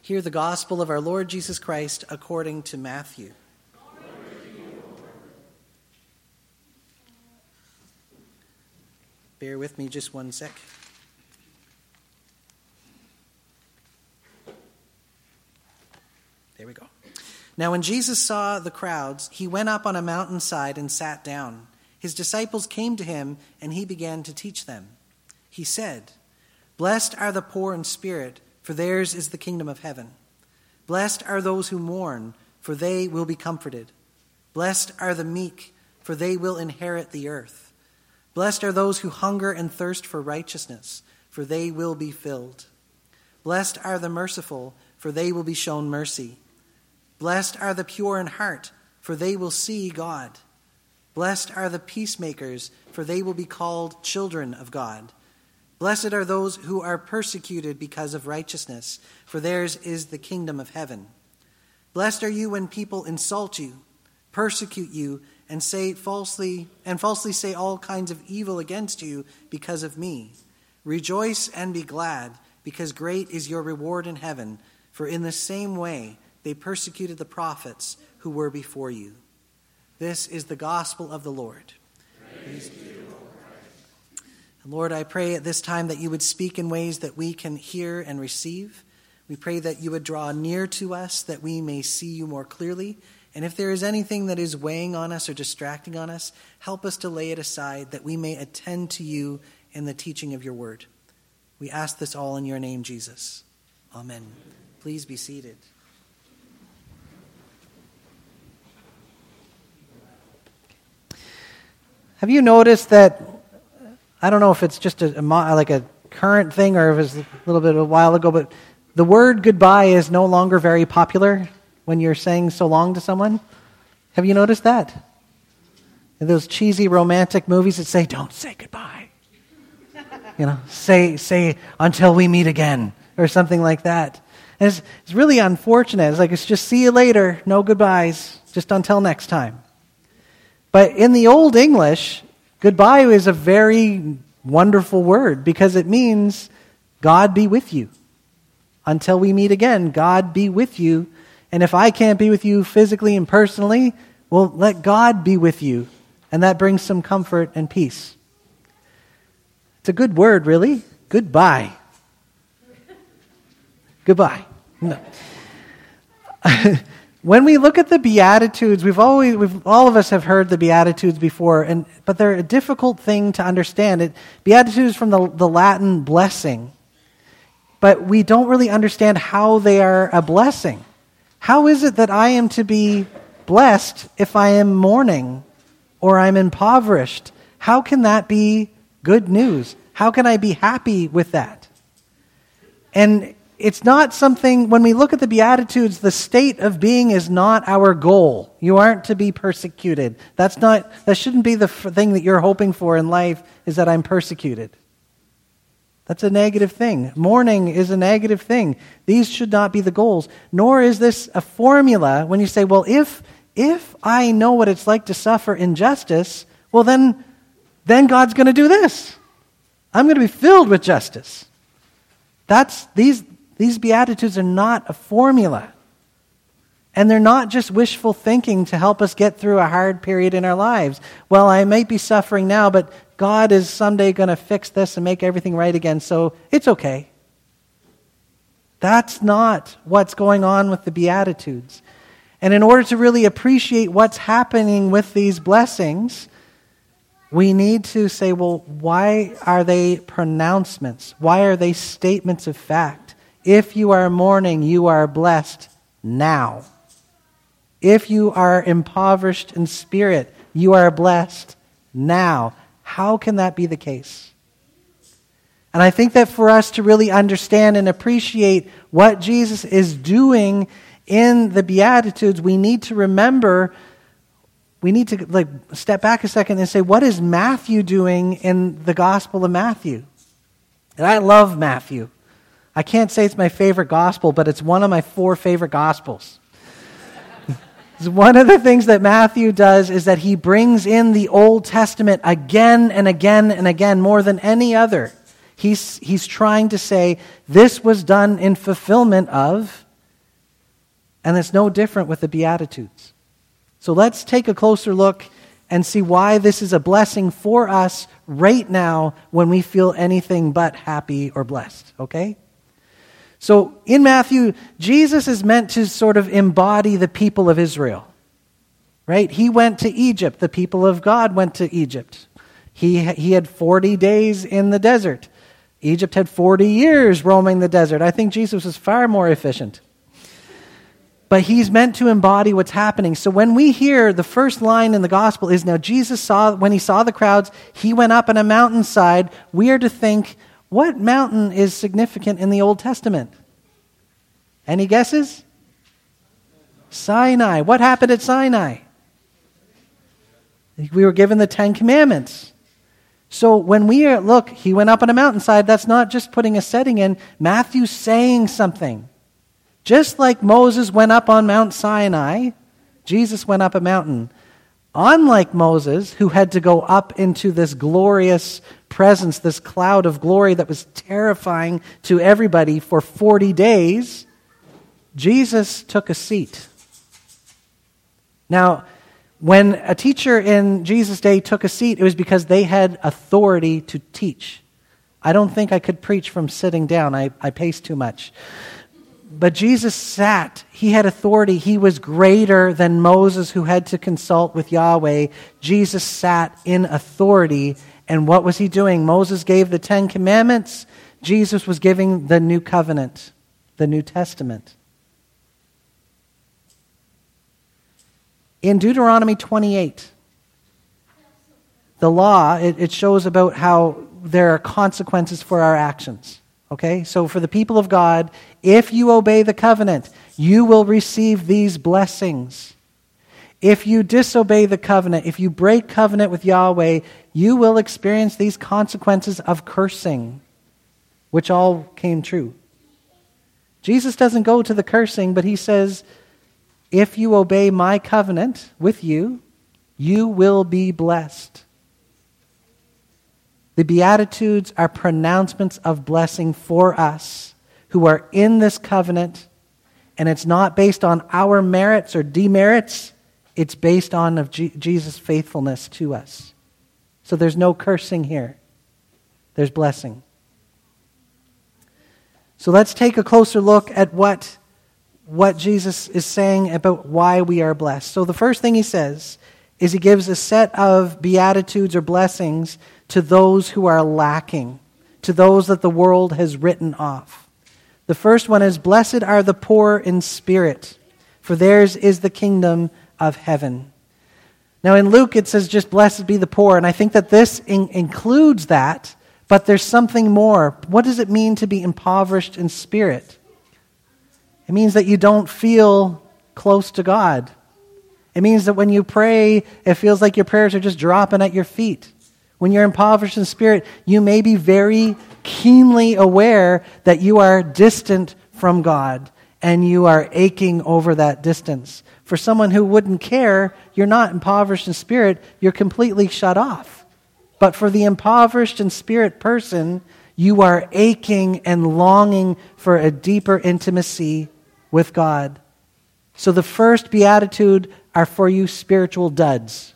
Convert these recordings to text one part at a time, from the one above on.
Hear the gospel of our Lord Jesus Christ according to Matthew. Bear with me just one sec. There we go. Now when Jesus saw the crowds, he went up on a mountainside and sat down. His disciples came to him, and he began to teach them. He said, "Blessed are the poor in spirit, for theirs is the kingdom of heaven. Blessed are those who mourn, for they will be comforted. Blessed are the meek, for they will inherit the earth. Blessed are those who hunger and thirst for righteousness, for they will be filled. Blessed are the merciful, for they will be shown mercy. Blessed are the pure in heart, for they will see God. Blessed are the peacemakers, for they will be called children of God. Blessed are those who are persecuted because of righteousness, for theirs is the kingdom of heaven. Blessed are you when people insult you, persecute you, and falsely say all kinds of evil against you because of me. Rejoice and be glad, because great is your reward in heaven, for in the same way they persecuted the prophets who were before you." This is the gospel of the Lord. Praise be to you, Lord. And Lord, I pray at this time that you would speak in ways that we can hear and receive. We pray that you would draw near to us, that we may see you more clearly. And if there is anything that is weighing on us or distracting on us, help us to lay it aside, that we may attend to you in the teaching of your word. We ask this all in your name, Jesus. Amen. Please be seated. Have you noticed that, I don't know if it's just like a current thing or if it's a little bit of a while ago, but the word goodbye is no longer very popular when you're saying so long to someone? Have you noticed that? In those cheesy romantic movies that say, "Don't say goodbye." Say "until we meet again," or something like that. And it's really unfortunate. It's just see you later, no goodbyes, just until next time. But in the Old English, goodbye is a very wonderful word because it means God be with you. Until we meet again, God be with you. And if I can't be with you physically and personally, well, let God be with you. And that brings some comfort and peace. It's a good word, really. Goodbye. Goodbye. No. When we look at the Beatitudes, all of us have heard the Beatitudes before, but they're a difficult thing to understand. Beatitudes from the Latin blessing, but we don't really understand how they are a blessing. How is it that I am to be blessed if I am mourning or I'm impoverished? How can that be good news? How can I be happy with that? And it's not something, when we look at the Beatitudes, the state of being is not our goal. You aren't to be persecuted. That shouldn't be the thing that you're hoping for in life, is that I'm persecuted. That's a negative thing. Mourning is a negative thing. These should not be the goals. Nor is this a formula when you say, well, if I know what it's like to suffer injustice, well then God's going to do this. I'm going to be filled with justice. These Beatitudes are not a formula. And they're not just wishful thinking to help us get through a hard period in our lives. Well, I might be suffering now, but God is someday going to fix this and make everything right again, so it's okay. That's not what's going on with the Beatitudes. And in order to really appreciate what's happening with these blessings, we need to say, well, why are they pronouncements? Why are they statements of fact? If you are mourning, you are blessed now. If you are impoverished in spirit, you are blessed now. How can that be the case? And I think that for us to really understand and appreciate what Jesus is doing in the Beatitudes, we need to remember, we need to step back a second and say, what is Matthew doing in the Gospel of Matthew? And I love Matthew. I can't say it's my favorite gospel, but it's one of my 4 favorite gospels. One of the things that Matthew does is that he brings in the Old Testament again and again and again, more than any other. He's trying to say, this was done in fulfillment of And it's no different with the Beatitudes. So let's take a closer look and see why this is a blessing for us right now when we feel anything but happy or blessed, okay? So in Matthew, Jesus is meant to sort of embody the people of Israel, right? He went to Egypt. The people of God went to Egypt. He had 40 days in the desert. Egypt had 40 years roaming the desert. I think Jesus was far more efficient. But he's meant to embody what's happening. So when we hear the first line in the gospel is, now Jesus when he saw the crowds, he went up on a mountainside, we are to think, what mountain is significant in the Old Testament? Any guesses? Sinai. What happened at Sinai? We were given the 10 Commandments. So when we look, he went up on a mountainside, that's not just putting a setting in. Matthew's saying something. Just like Moses went up on Mount Sinai, Jesus went up a mountain. Unlike Moses, who had to go up into this glorious presence, this cloud of glory that was terrifying to everybody for 40 days, Jesus took a seat. Now, when a teacher in Jesus' day took a seat, it was because they had authority to teach. I don't think I could preach from sitting down. I pace too much. But Jesus sat. He had authority. He was greater than Moses, who had to consult with Yahweh. Jesus sat in authority. And what was he doing? Moses gave the 10 Commandments. Jesus was giving the new covenant, the New Testament. In Deuteronomy 28, the law, it shows about how there are consequences for our actions. Okay, so for the people of God, if you obey the covenant, you will receive these blessings. If you disobey the covenant, if you break covenant with Yahweh, you will experience these consequences of cursing, which all came true. Jesus doesn't go to the cursing, but he says, if you obey my covenant with you, you will be blessed. The Beatitudes are pronouncements of blessing for us who are in this covenant, and it's not based on our merits or demerits. It's based on Jesus' faithfulness to us. So there's no cursing here. There's blessing. So let's take a closer look at what Jesus is saying about why we are blessed. So the first thing he says is he gives a set of beatitudes or blessings to those who are lacking, to those that the world has written off. The first one is, blessed are the poor in spirit, for theirs is the kingdom of heaven. Now in Luke it says just blessed be the poor, and I think that this includes that, but there's something more. What does it mean to be impoverished in spirit? It means that you don't feel close to God. It means that when you pray, it feels like your prayers are just dropping at your feet. When you're impoverished in spirit, you may be very keenly aware that you are distant from God and you are aching over that distance. For someone who wouldn't care, you're not impoverished in spirit, you're completely shut off. But for the impoverished in spirit person, you are aching and longing for a deeper intimacy with God. So the first beatitude are for you spiritual duds.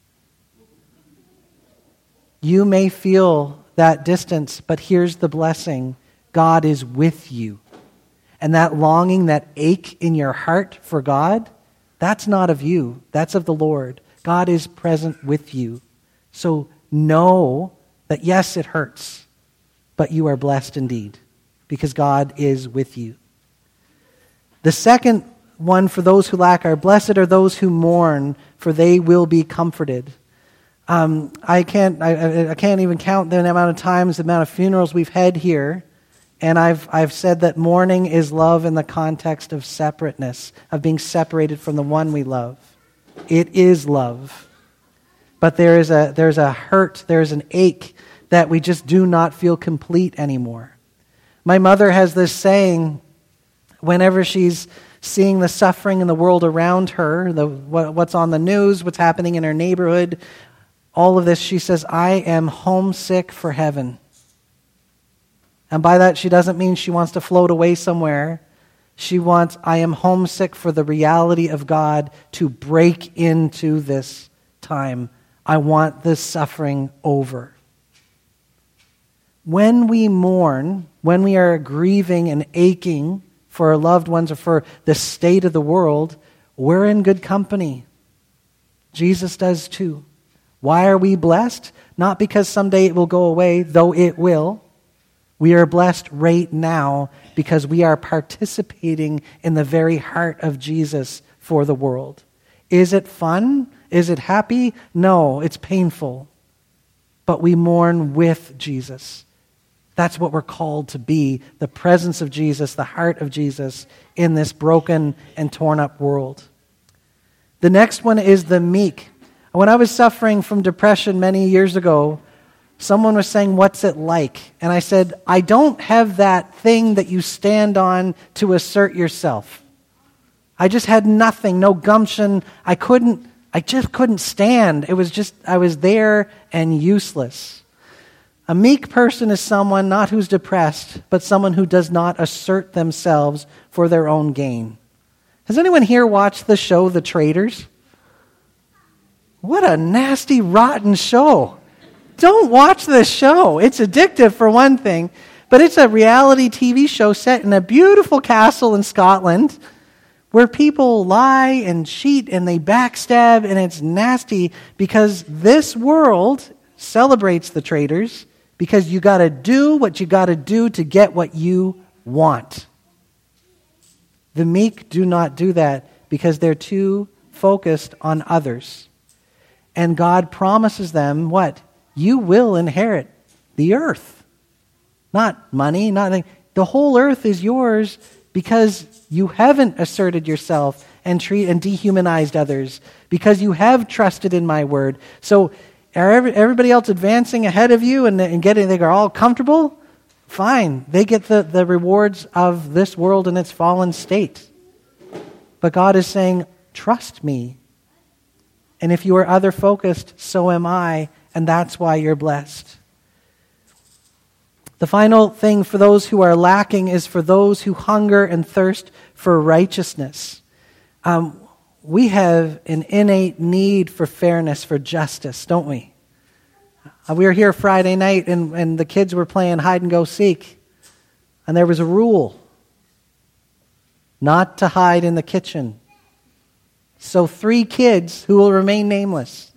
You may feel that distance, but here's the blessing. God is with you. And that longing, that ache in your heart for God, that's not of you. That's of the Lord. God is present with you. So know that yes, it hurts, but you are blessed indeed because God is with you. The second one for those who lack are, blessed are those who mourn, for they will be comforted. I can't even count the amount of times, the amount of funerals we've had here, and I've said that mourning is love in the context of separateness, of being separated from the one we love. It is love, but there's a hurt, there's an ache that we just do not feel complete anymore. My mother has this saying, whenever she's seeing the suffering in the world around her, what's on the news, what's happening in her neighborhood, all of this, she says, I am homesick for heaven. And by that, she doesn't mean she wants to float away somewhere. I am homesick for the reality of God to break into this time. I want this suffering over. When we mourn, when we are grieving and aching for our loved ones or for the state of the world, we're in good company. Jesus does too. Why are we blessed? Not because someday it will go away, though it will. We are blessed right now because we are participating in the very heart of Jesus for the world. Is it fun? Is it happy? No, it's painful. But we mourn with Jesus. That's what we're called to be, the presence of Jesus, the heart of Jesus in this broken and torn up world. The next one is the meek. When I was suffering from depression many years ago, someone was saying, "What's it like?" And I said, "I don't have that thing that you stand on to assert yourself. I just had nothing, no gumption. I just couldn't stand. I was there and useless." A meek person is someone not who's depressed, but someone who does not assert themselves for their own gain. Has anyone here watched the show The Traitors? What a nasty, rotten show. Don't watch this show. It's addictive for one thing, but it's a reality TV show set in a beautiful castle in Scotland where people lie and cheat and they backstab, and it's nasty because this world celebrates the traitors because you got to do what you got to do to get what you want. The meek do not do that because they're too focused on others. And God promises them what? You will inherit the earth. Not money, nothing. The whole earth is yours because you haven't asserted yourself and dehumanized others, because you have trusted in my word. So are everybody else advancing ahead of you and they're all comfortable? Fine. They get the rewards of this world in its fallen state. But God is saying, trust me. And if you are other-focused, so am I, and that's why you're blessed. The final thing for those who are lacking is for those who hunger and thirst for righteousness. We have an innate need for fairness, for justice, don't we? We were here Friday night, and the kids were playing hide and go seek, and there was a rule not to hide in the kitchen. So 3 kids who will remain nameless,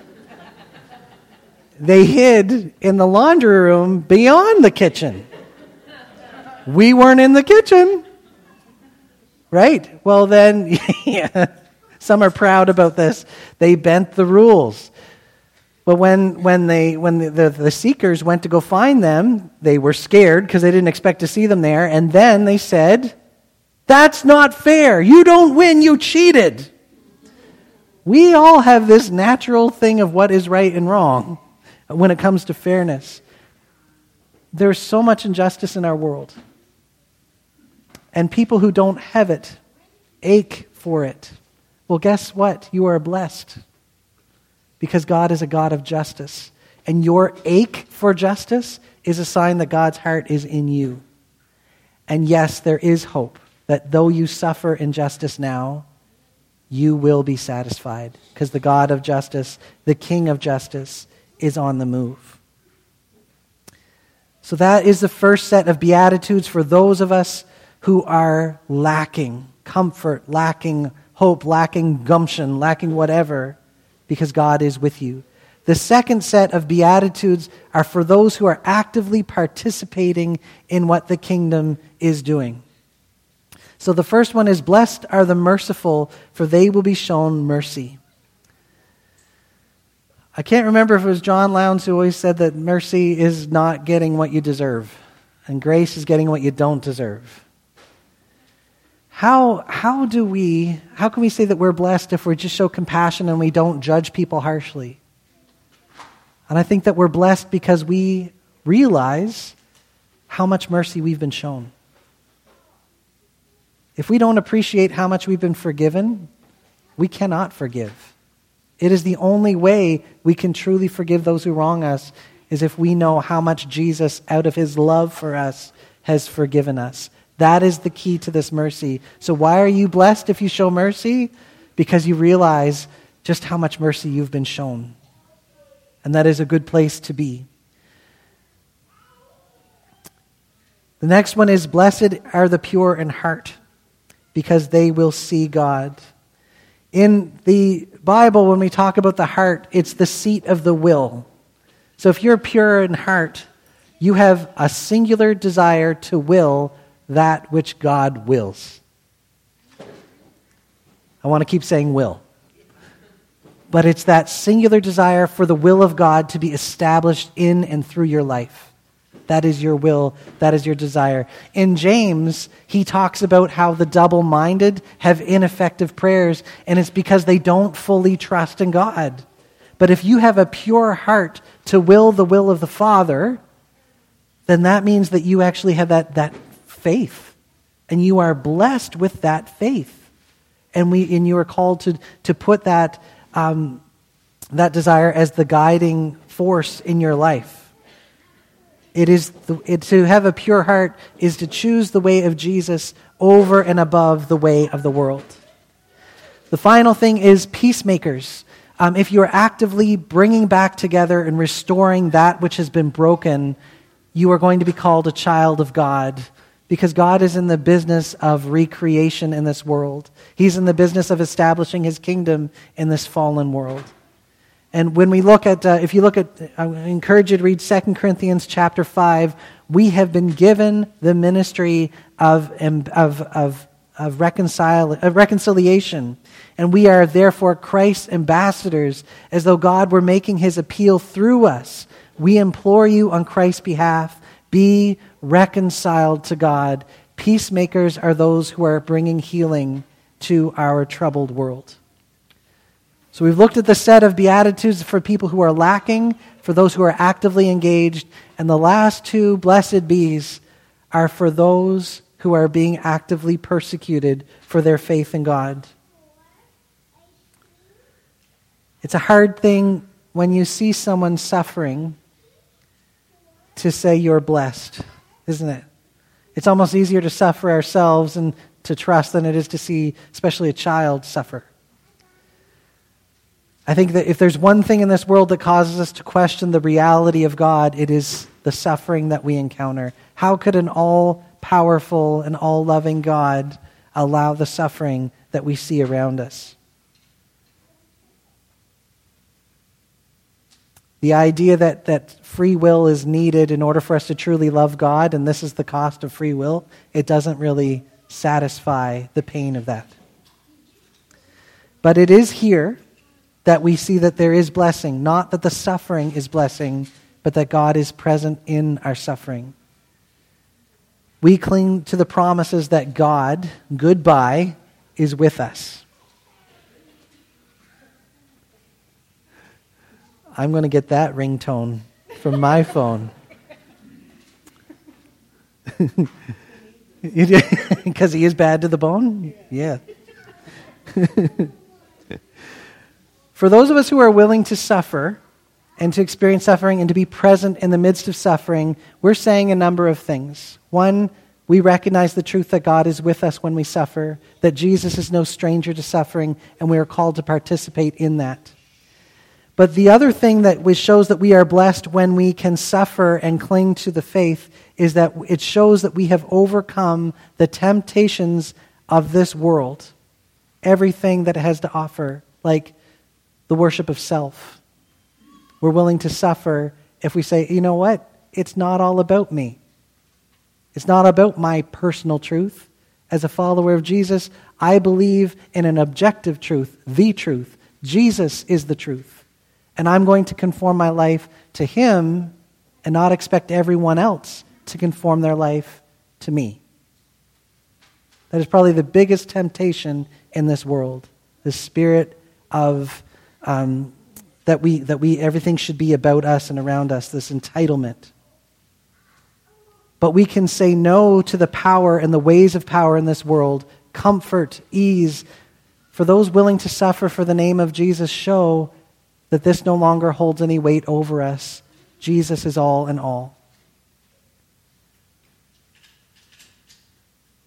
they hid in the laundry room beyond the kitchen. We weren't in the kitchen. Right? Well then, yeah, some are proud about this. They bent the rules. But when the seekers went to go find them, they were scared because they didn't expect to see them there. And then they said, "That's not fair. You don't win. You cheated." We all have this natural thing of what is right and wrong when it comes to fairness. There's so much injustice in our world. And people who don't have it ache for it. Well, guess what? You are blessed. Because God is a God of justice. And your ache for justice is a sign that God's heart is in you. And yes, there is hope that though you suffer injustice now, you will be satisfied. Because the God of justice, the King of justice, is on the move. So that is the first set of Beatitudes for those of us who are lacking comfort, lacking hope, lacking gumption, lacking whatever, because God is with you. The second set of Beatitudes are for those who are actively participating in what the kingdom is doing. So the first one is, blessed are the merciful, for they will be shown mercy. I can't remember if it was John Lowndes who always said that mercy is not getting what you deserve, and grace is getting what you don't deserve. How can we say that we're blessed if we just show compassion and we don't judge people harshly? And I think that we're blessed because we realize how much mercy we've been shown. If we don't appreciate how much we've been forgiven, we cannot forgive. It is the only way we can truly forgive those who wrong us, is if we know how much Jesus, out of his love for us, has forgiven us. That is the key to this mercy. So why are you blessed if you show mercy? Because you realize just how much mercy you've been shown. And that is a good place to be. The next one is, blessed are the pure in heart, because they will see God. In the Bible, when we talk about the heart, it's the seat of the will. So if you're pure in heart, you have a singular desire to will that which God wills. I want to keep saying will. But it's that singular desire for the will of God to be established in and through your life. That is your will. That is your desire. In James, he talks about how the double-minded have ineffective prayers, and it's because they don't fully trust in God. But if you have a pure heart to will the will of the Father, then that means that you actually have that faith, and you are blessed with that faith. And you are called to put that desire as the guiding force in your life. To have a pure heart is to choose the way of Jesus over and above the way of the world. The final thing is peacemakers. If you are actively bringing back together and restoring that which has been broken, you are going to be called a child of God, because God is in the business of recreation in this world. He's in the business of establishing his kingdom in this fallen world. And when we look at, I encourage you to read 2 Corinthians chapter 5. We have been given the ministry of reconciliation. And we are therefore Christ's ambassadors, as though God were making his appeal through us. We implore you on Christ's behalf, be reconciled to God. Peacemakers are those who are bringing healing to our troubled world. So we've looked at the set of Beatitudes for people who are lacking, for those who are actively engaged, and the last two blessed bees are for those who are being actively persecuted for their faith in God. It's a hard thing when you see someone suffering to say you're blessed, isn't it? It's almost easier to suffer ourselves and to trust than it is to see, especially a child, suffer. I think that if there's one thing in this world that causes us to question the reality of God, it is the suffering that we encounter. How could an all-powerful and all-loving God allow the suffering that we see around us? The idea that free will is needed in order for us to truly love God, and this is the cost of free will, it doesn't really satisfy the pain of that. But it is here that we see that there is blessing, not that the suffering is blessing, but that God is present in our suffering. We cling to the promises that God, goodbye, is with us. I'm going to get that ringtone from my phone. Because he is bad to the bone? Yeah. For those of us who are willing to suffer and to experience suffering and to be present in the midst of suffering, we're saying a number of things. One, we recognize the truth that God is with us when we suffer, that Jesus is no stranger to suffering, and we are called to participate in that. But the other thing that shows that we are blessed when we can suffer and cling to the faith is that it shows that we have overcome the temptations of this world, everything that it has to offer, like the worship of self. We're willing to suffer if we say, you know what? It's not all about me. It's not about my personal truth. As a follower of Jesus, I believe in an objective truth, the truth. Jesus is the truth. And I'm going to conform my life to him and not expect everyone else to conform their life to me. That is probably the biggest temptation in this world, the spirit of that we everything should be about us and around us, this entitlement. But we can say no to the power and the ways of power in this world, comfort, ease. For those willing to suffer for the name of Jesus, show that this no longer holds any weight over us. Jesus is all in all.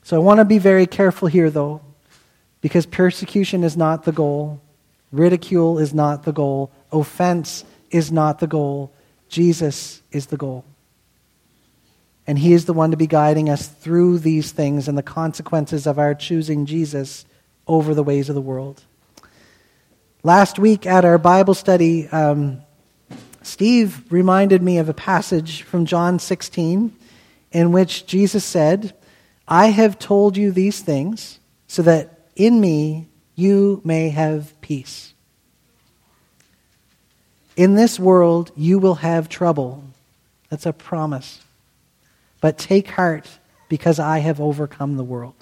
So I want to be very careful here, though, because persecution is not the goal. Ridicule is not the goal. Offense is not the goal. Jesus is the goal. And he is the one to be guiding us through these things and the consequences of our choosing Jesus over the ways of the world. Last week at our Bible study, Steve reminded me of a passage from John 16 in which Jesus said, I have told you these things so that in me you may have peace. In this world you will have trouble. That's a promise. But take heart, because I have overcome the world.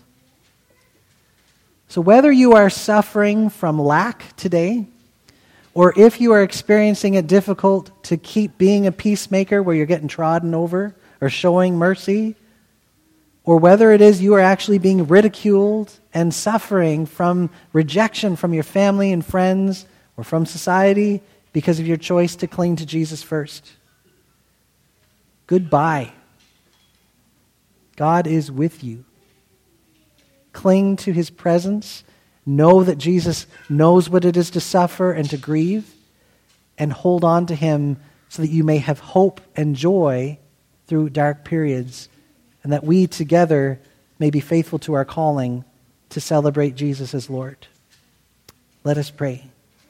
So whether you are suffering from lack today, or if you are experiencing it difficult to keep being a peacemaker where you're getting trodden over or showing mercy, or whether it is you are actually being ridiculed and suffering from rejection from your family and friends or from society because of your choice to cling to Jesus first, goodbye. God is with you. Cling to his presence. Know that Jesus knows what it is to suffer and to grieve, and hold on to him so that you may have hope and joy through dark periods, and that we together may be faithful to our calling to celebrate Jesus as Lord. Let us pray.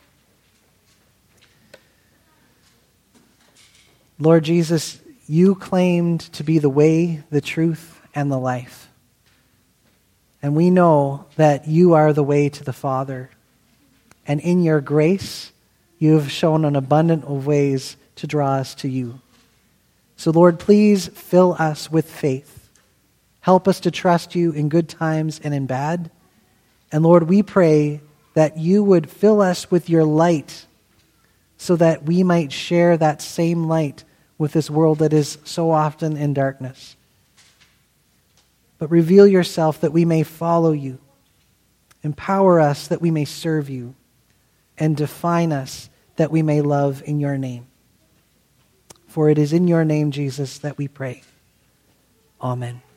Lord Jesus, you claimed to be the way, the truth, and the life. And we know that you are the way to the Father. And in your grace, you have shown an abundance of ways to draw us to you. So Lord, please fill us with faith. Help us to trust you in good times and in bad. And Lord, we pray that you would fill us with your light so that we might share that same light with this world that is so often in darkness. But reveal yourself that we may follow you. Empower us that we may serve you. And define us that we may love in your name. For it is in your name, Jesus, that we pray. Amen.